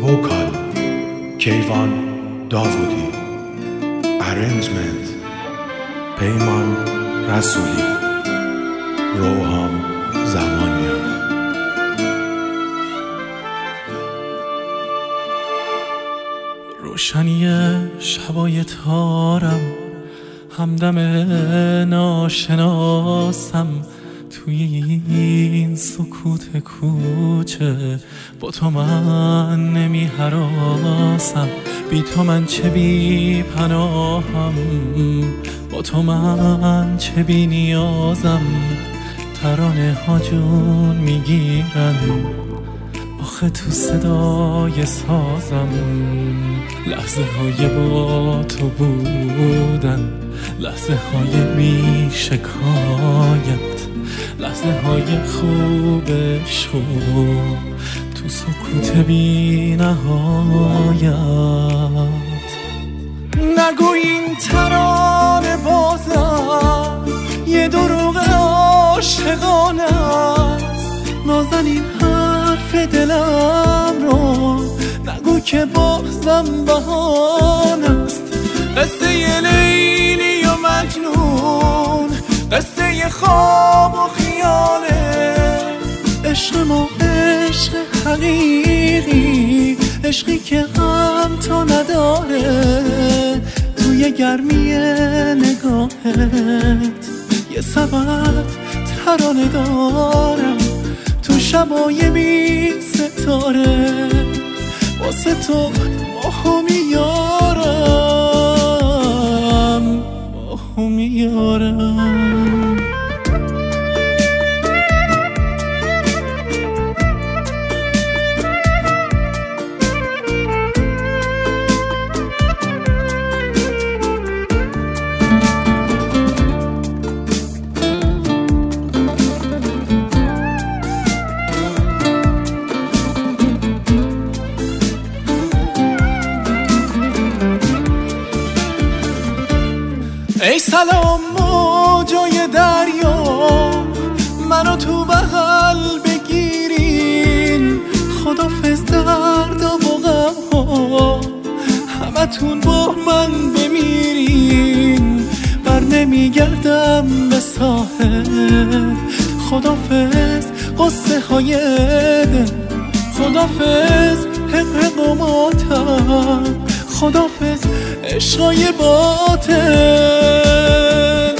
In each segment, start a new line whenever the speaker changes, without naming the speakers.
وکال کیوان داوودی، ارنجمنت پیمان رسولی، روحام زمانیان.
روشنی شبای تارم، همدم ناشناسم، توی این سکوت کوچه با تو من نمی هراسم. بی تو من چه بی پناهم، با تو من چه بی نیازم. ترانه ها جون میگیرن آخه تو صدای سازم. لحظه های با تو بودن، لحظه های بی شکایت، لحظه های خوبش تو سکوت بی نهایت. نگو این ترانه بازم یه دروغ عاشقانه است. نازنین حرف دلم رو نگو که بازم بهانه است. قصه ی لیلی و مجنون، قصه ی خواب و خیاله. عشق ما عشق حقیقی، عشقی که غم تا نداره. توی گرمی نگاهت یه سبد ترانه دارم. تو شبای بی ستاره واسه تو ماهو میارم، ماهو میارم. ای سلام موجای دریا، منو تو بغل بگیرین. خدافظ درد و غم ها، همتون با من بمیرین. بر نمیگردم به ساحل. خدافظ قصه های دل، خدافظ حق و ماتم، خدافظ عشقای باطل.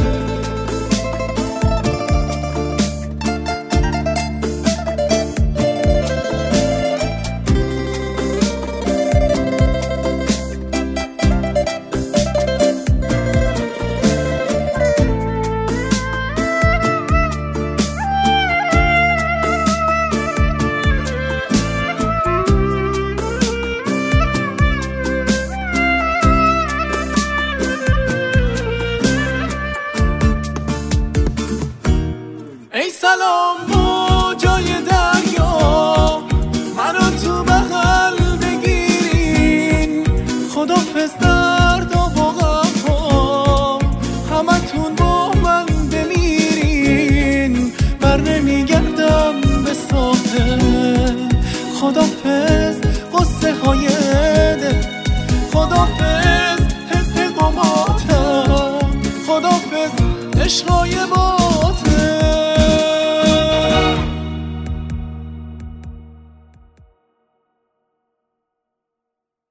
ای سلام موجای دریا، منو تو بغل بگیرین. خدافظ درد و غم ها، همتون با من بمیرین. بر نمیگردم به ساحل. خدافظ